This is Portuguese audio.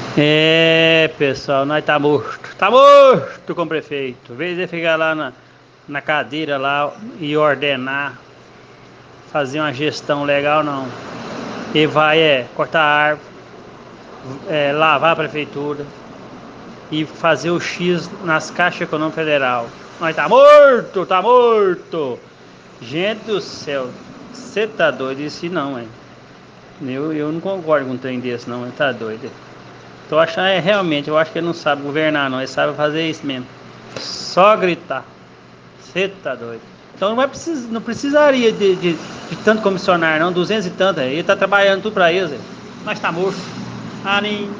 É, pessoal, nós tá morto com o prefeito. Em vez de ficar lá na cadeira lá e ordenar, fazer uma gestão legal, não. Ele vai cortar árvore, lavar a prefeitura e fazer o X nas caixas econômicas federal. Nós tá morto, tá morto. Gente do céu, você tá doido? Isso não, hein? Eu não concordo com um trem desse, não. Ele tá doido. Tô achando, realmente, eu acho que ele não sabe governar, não. Ele sabe fazer isso mesmo. Só gritar. Você tá doido. Então não precisaria de tanto comissionário, não. 200 e tanto. Ele tá trabalhando tudo pra eles. Mas tá morto. Ah, nem.